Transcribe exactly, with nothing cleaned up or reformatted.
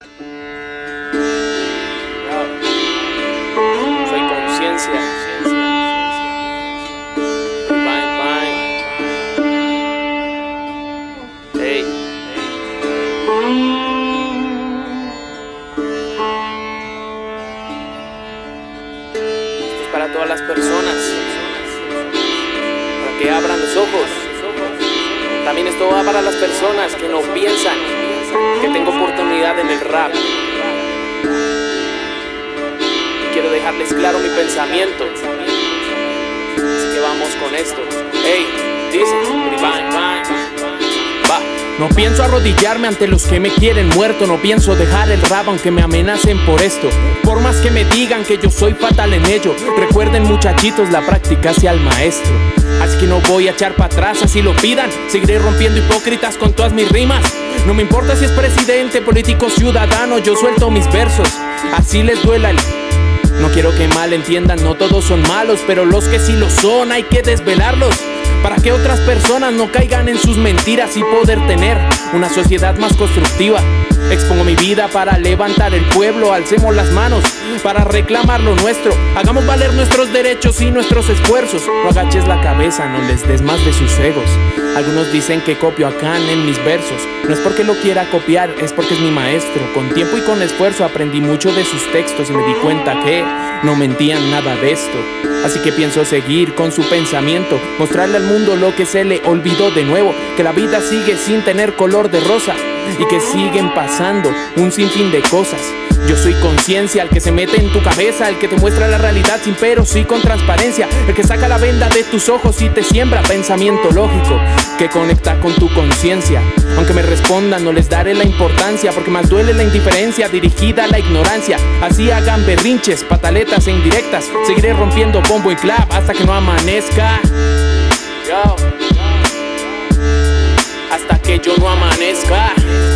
Soy conciencia. Bang, bang. Hey, esto es para todas las personas, para que abran los ojos. También esto va para las personas que no piensan que tengo oportunidad en el rap. Quiero dejarles claro mi pensamiento, así que vamos con esto. Hey, dice, bang, bang, va. No pienso arrodillarme ante los que me quieren muerto. No pienso dejar el rap aunque me amenacen por esto. Por más que me digan que yo soy fatal en ello, recuerden muchachitos, la práctica hacia el maestro. Así que no voy a echar para atrás, así lo pidan. Seguiré rompiendo hipócritas con todas mis rimas. No me importa si es presidente, político, ciudadano, yo suelto mis versos, así les duela el... No quiero que mal entiendan, no todos son malos, pero los que sí lo son hay que desvelarlos, para que otras personas no caigan en sus mentiras y poder tener una sociedad más constructiva. Expongo mi vida para levantar el pueblo, alcemos las manos para reclamar lo nuestro. Hagamos valer nuestros derechos y nuestros esfuerzos. No agaches la cabeza, no les des más de sus egos. Algunos dicen que copio a Khan en mis versos. No es porque lo quiera copiar, es porque es mi maestro. Con tiempo y con esfuerzo aprendí mucho de sus textos y me di cuenta que no mentían nada de esto. Así que pienso seguir con su pensamiento, mostrarle al mundo lo que se le olvidó de nuevo, que la vida sigue sin tener color de rosa y que siguen pasando un sinfín de cosas. Yo soy conciencia, el que se mete en tu cabeza, el que te muestra la realidad sin peros y con transparencia, el que saca la venda de tus ojos y te siembra pensamiento lógico que conecta con tu conciencia. Aunque me respondan no les daré la importancia, porque más duele la indiferencia dirigida a la ignorancia. Así hagan berrinches, pataletas e indirectas, seguiré rompiendo bombo y clap hasta que no amanezca. Yo, hasta que yo no amanezca.